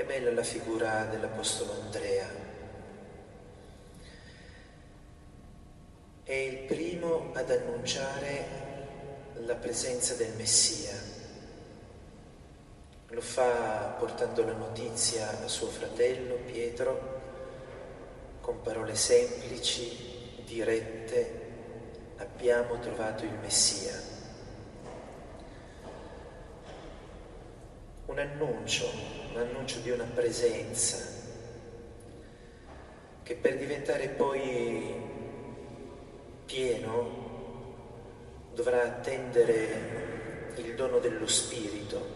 È bella la figura dell'Apostolo Andrea. È il primo ad annunciare la presenza del Messia. Lo fa portando la notizia a suo fratello Pietro con parole semplici, dirette: abbiamo trovato il Messia. Un annuncio di una presenza che per diventare poi pieno dovrà attendere il dono dello Spirito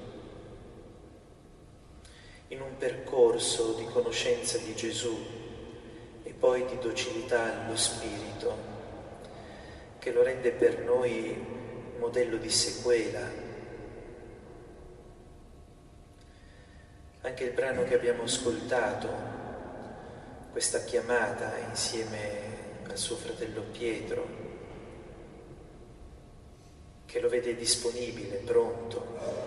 in un percorso di conoscenza di Gesù e poi di docilità allo Spirito che lo rende per noi modello di sequela. Anche il brano che abbiamo ascoltato, questa chiamata insieme al suo fratello Pietro, che lo vede disponibile, pronto,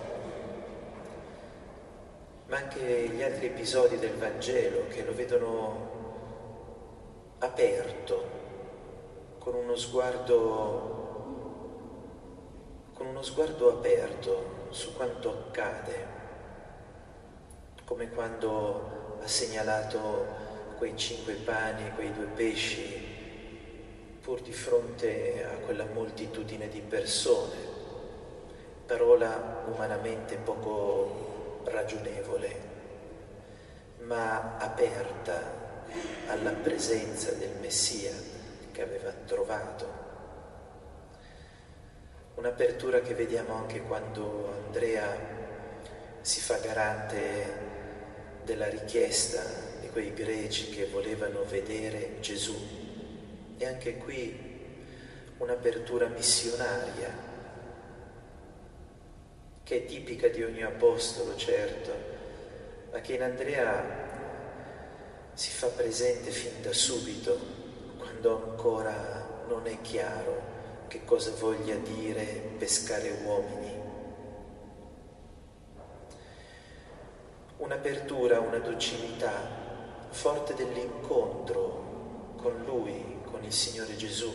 ma anche gli altri episodi del Vangelo che lo vedono aperto, con uno sguardo aperto su quanto accade. Come quando ha segnalato quei 5 pani e quei 2 pesci pur di fronte a quella moltitudine di persone, parola umanamente poco ragionevole, ma aperta alla presenza del Messia che aveva trovato. Un'apertura che vediamo anche quando Andrea si fa garante della richiesta di quei greci che volevano vedere Gesù. E anche qui un'apertura missionaria che è tipica di ogni apostolo, certo, ma che in Andrea si fa presente fin da subito, quando ancora non è chiaro che cosa voglia dire pescare uomini. Un'apertura, una docilità forte dell'incontro con Lui, con il Signore Gesù,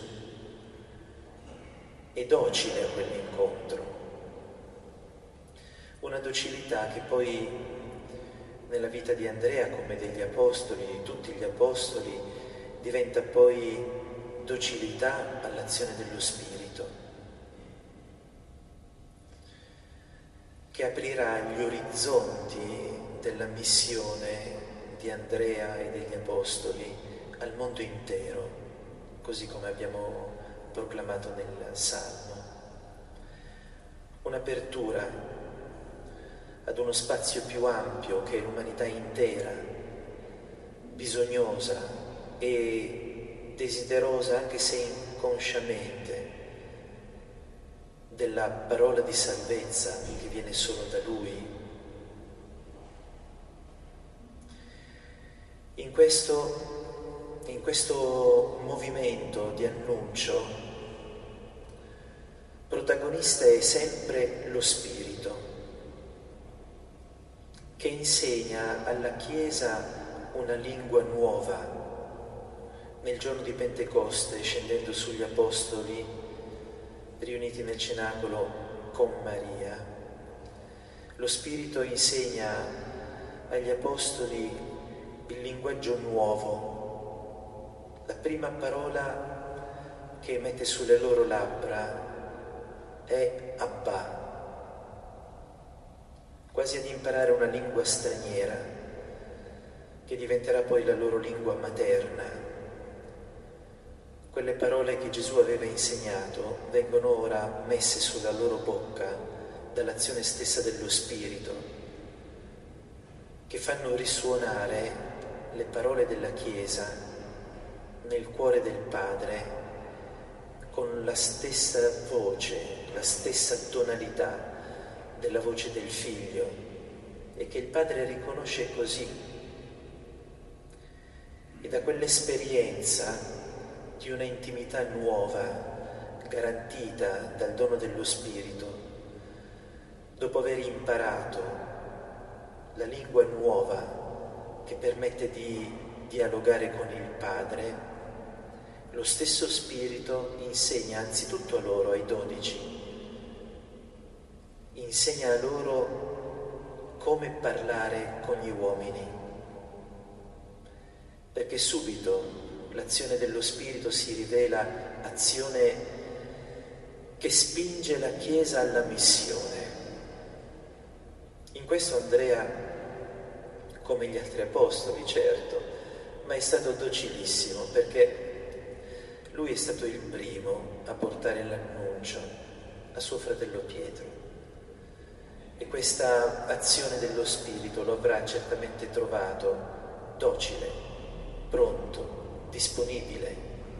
e docile a quell'incontro. Una docilità che poi nella vita di Andrea, come degli apostoli, di tutti gli apostoli, diventa poi docilità all'azione dello Spirito, che aprirà gli orizzonti della missione di Andrea e degli Apostoli al mondo intero, così come abbiamo proclamato nel Salmo. Un'apertura ad uno spazio più ampio che è l'umanità intera, bisognosa e desiderosa, anche se inconsciamente, della parola di salvezza che viene solo da Lui. In questo movimento di annuncio, protagonista è sempre lo Spirito, che insegna alla Chiesa una lingua nuova. Nel giorno di Pentecoste, scendendo sugli Apostoli, riuniti nel cenacolo con Maria, lo Spirito insegna agli Apostoli il linguaggio nuovo. La prima parola che mette sulle loro labbra è Abba, quasi ad imparare una lingua straniera che diventerà poi la loro lingua materna. Quelle parole che Gesù aveva insegnato vengono ora messe sulla loro bocca dall'azione stessa dello Spirito, che fanno risuonare le parole della Chiesa nel cuore del Padre con la stessa voce, la stessa tonalità della voce del Figlio, e che il Padre riconosce così. E da quell'esperienza di una intimità nuova, garantita dal dono dello Spirito, dopo aver imparato la lingua nuova che permette di dialogare con il Padre, lo stesso Spirito insegna anzitutto a loro, ai 12, insegna a loro come parlare con gli uomini, perché subito l'azione dello Spirito si rivela azione che spinge la Chiesa alla missione. In questo Andrea, come gli altri apostoli, certo, ma è stato docilissimo, perché lui è stato il primo a portare l'annuncio a suo fratello Pietro. E questa azione dello Spirito lo avrà certamente trovato docile, pronto, disponibile.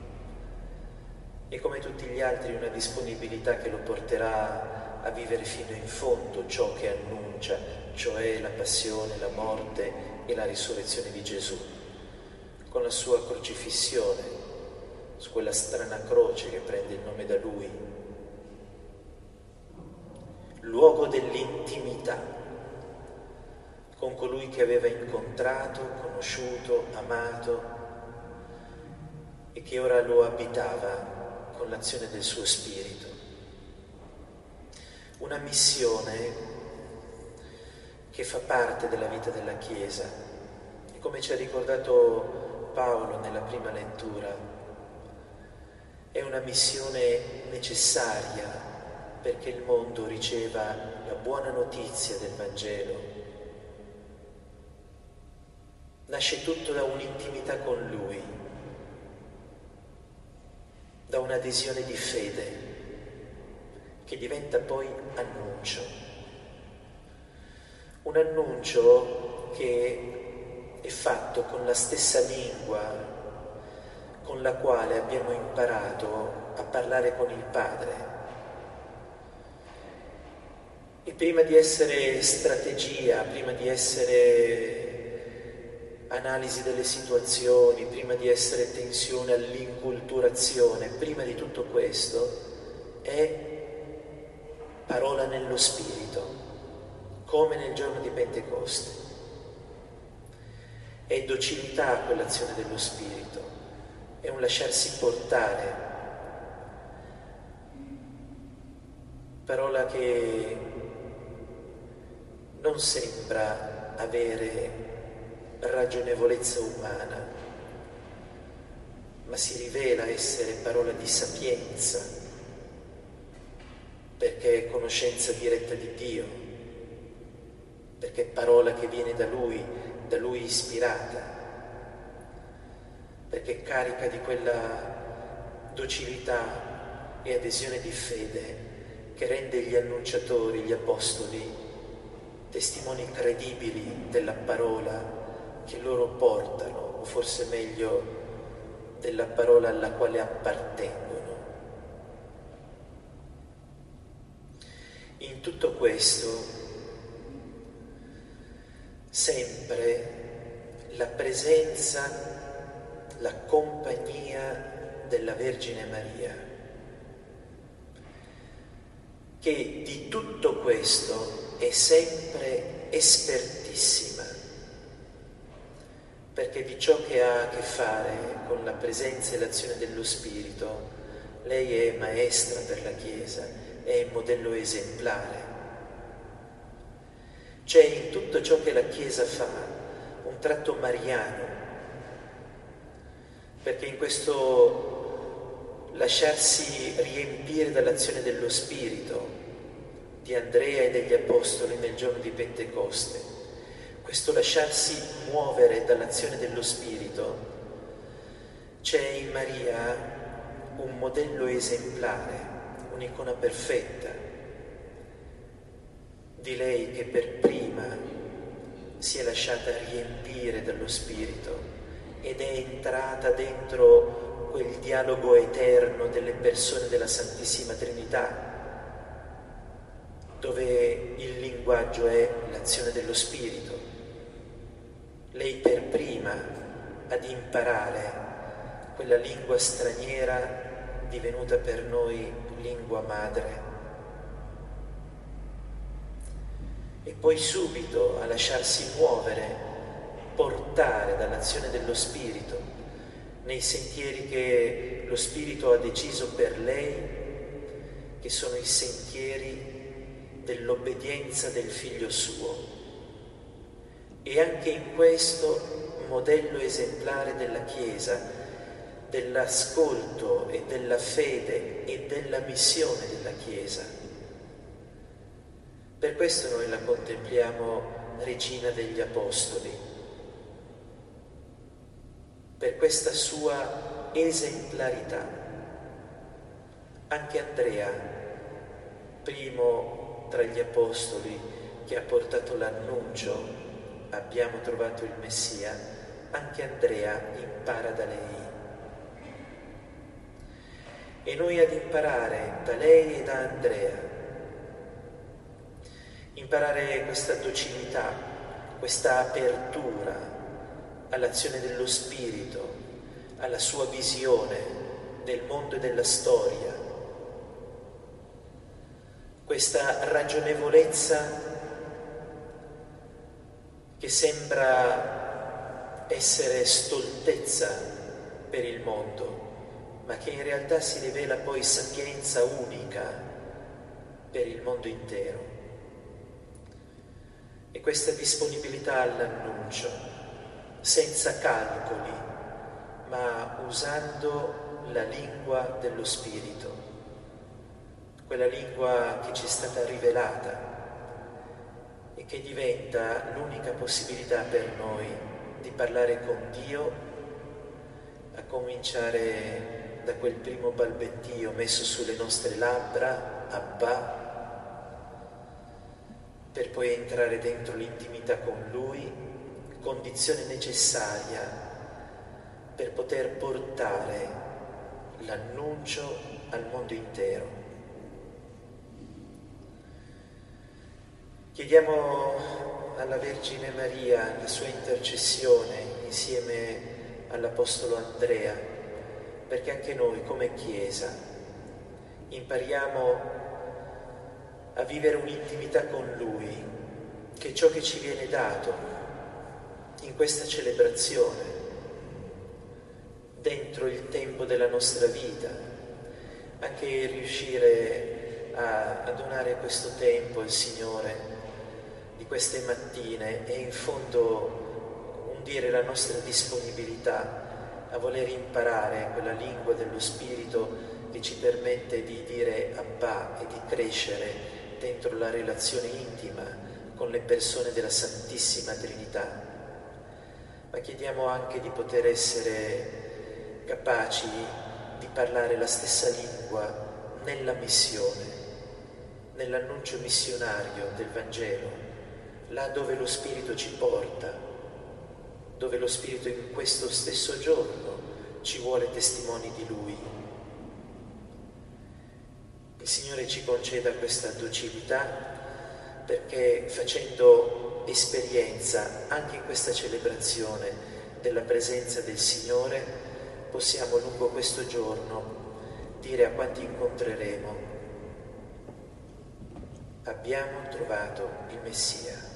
E come tutti gli altri una disponibilità che lo porterà a vivere fino in fondo ciò che annuncia, cioè la passione, la morte e la risurrezione di Gesù, con la sua crocifissione su quella strana croce che prende il nome da lui, luogo dell'intimità con colui che aveva incontrato, conosciuto, amato e che ora lo abitava con l'azione del suo Spirito. Una missione che fa parte della vita della Chiesa e, come ci ha ricordato Paolo nella prima lettura, è una missione necessaria perché il mondo riceva la buona notizia del Vangelo. Nasce tutto da un'intimità con Lui, da un'adesione di fede che diventa poi annuncio. Un annuncio che è fatto con la stessa lingua con la quale abbiamo imparato a parlare con il Padre. E prima di essere strategia, prima di essere analisi delle situazioni, prima di essere tensione all'inculturazione, prima di tutto questo è parola nello Spirito, come nel giorno di Pentecoste. È docilità quell'azione dello Spirito. È un lasciarsi portare, parola che non sembra avere ragionevolezza umana, ma si rivela essere parola di sapienza, perché è conoscenza diretta di Dio, perché è parola che viene da Lui ispirata, perché è carica di quella docilità e adesione di fede che rende gli annunciatori, gli apostoli, testimoni credibili della parola che loro portano, o forse meglio della parola alla quale appartengono. In tutto questo sempre la presenza, la compagnia della Vergine Maria, che di tutto questo è sempre espertissima, perché di ciò che ha a che fare con la presenza e l'azione dello Spirito, lei è maestra per la Chiesa, è il modello esemplare. C'è in tutto ciò che la Chiesa fa un tratto mariano, perché in questo lasciarsi riempire dall'azione dello Spirito di Andrea e degli Apostoli nel giorno di Pentecoste, questo lasciarsi muovere dall'azione dello Spirito, c'è in Maria un modello esemplare, un'icona perfetta di lei che per prima si è lasciata riempire dallo Spirito ed è entrata dentro quel dialogo eterno delle persone della Santissima Trinità, dove il linguaggio è l'azione dello Spirito. Lei per prima ad imparare quella lingua straniera divenuta per noi lingua madre. e poi subito a lasciarsi muovere, portare dall'azione dello Spirito nei sentieri che lo Spirito ha deciso per lei, che sono i sentieri dell'obbedienza del Figlio suo. E anche in questo modello esemplare della Chiesa, dell'ascolto e della fede e della missione della Chiesa. Per questo noi la contempliamo Regina degli Apostoli, per questa sua esemplarità. Anche Andrea, primo tra gli Apostoli che ha portato l'annuncio, abbiamo trovato il Messia, anche Andrea impara da lei. E noi ad imparare da lei e da Andrea, imparare questa docilità, questa apertura all'azione dello Spirito, alla sua visione del mondo e della storia, questa ragionevolezza che sembra essere stoltezza per il mondo, ma che in realtà si rivela poi sapienza unica per il mondo intero. E questa disponibilità all'annuncio, senza calcoli, ma usando la lingua dello Spirito, quella lingua che ci è stata rivelata e che diventa l'unica possibilità per noi di parlare con Dio, a cominciare da quel primo balbettio messo sulle nostre labbra, Abba, per poi entrare dentro l'intimità con Lui, condizione necessaria per poter portare l'annuncio al mondo intero. Chiediamo alla Vergine Maria la sua intercessione insieme all'Apostolo Andrea, perché anche noi come Chiesa impariamo a vivere un'intimità con Lui, che è ciò che ci viene dato in questa celebrazione, dentro il tempo della nostra vita, anche riuscire a donare questo tempo al Signore di queste mattine e in fondo dire la nostra disponibilità a voler imparare quella lingua dello Spirito che ci permette di dire Abba e di crescere dentro la relazione intima con le persone della Santissima Trinità. Ma chiediamo anche di poter essere capaci di parlare la stessa lingua nella missione, nell'annuncio missionario del Vangelo, là dove lo Spirito ci porta, dove lo Spirito in questo stesso giorno ci vuole testimoni di Lui. Il Signore ci conceda questa docilità perché facendo esperienza anche in questa celebrazione della presenza del Signore possiamo lungo questo giorno dire a quanti incontreremo: abbiamo trovato il Messia.